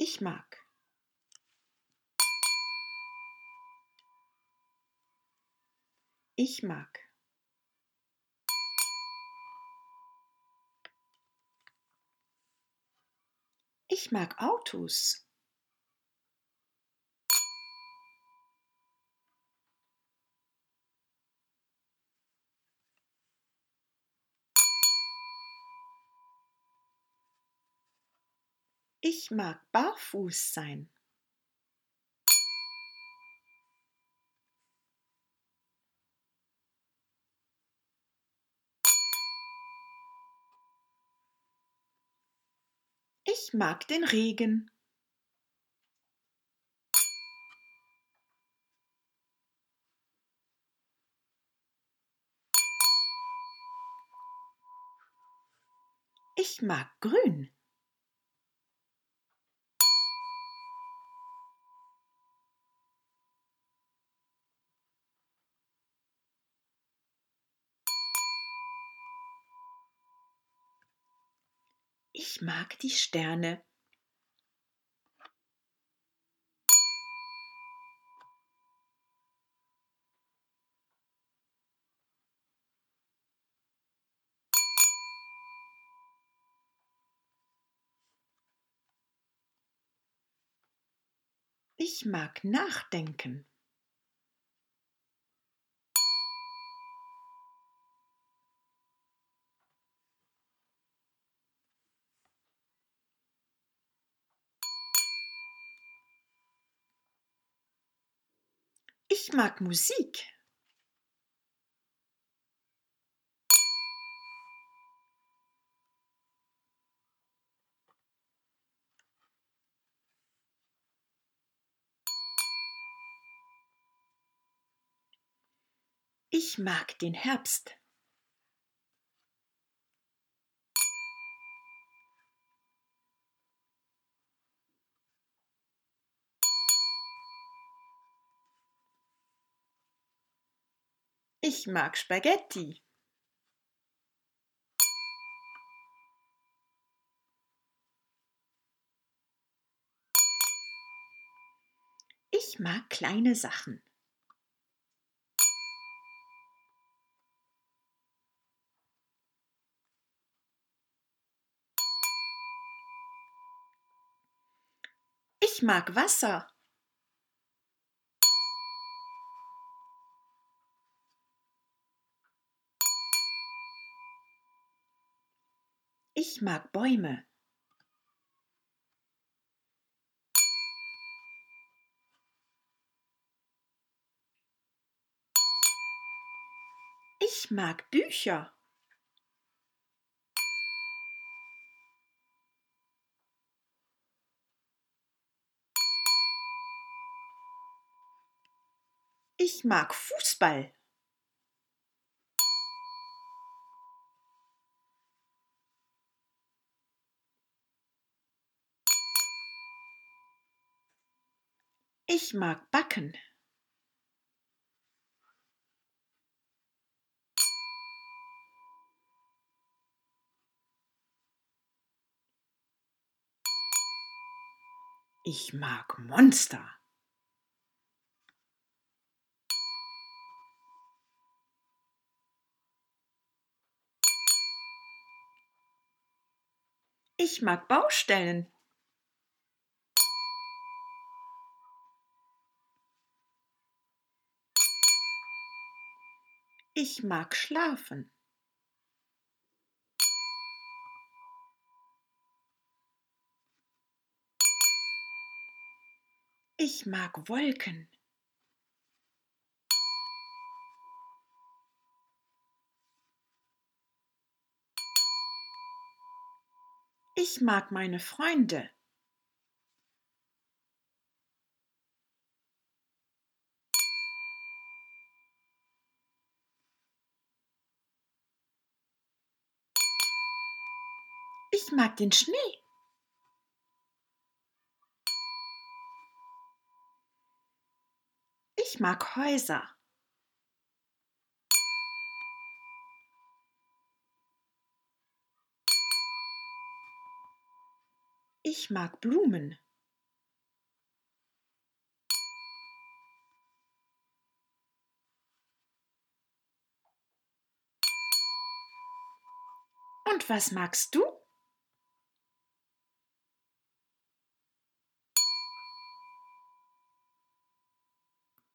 Ich mag. Ich mag. Ich mag Autos. Ich mag barfuß sein. Ich mag den Regen. Ich mag grün. Ich mag die Sterne. Ich mag nachdenken. Ich mag Musik. Ich mag den Herbst. Ich mag Spaghetti. Ich mag kleine Sachen. Ich mag Wasser. Ich mag Bäume. Ich mag Bücher. Ich mag Fußball. Ich mag Backen. Ich mag Monster. Ich mag Baustellen. Ich mag schlafen. Ich mag Wolken. Ich mag meine Freunde. Ich mag den Schnee. Ich mag Häuser. Ich mag Blumen. Und was magst du?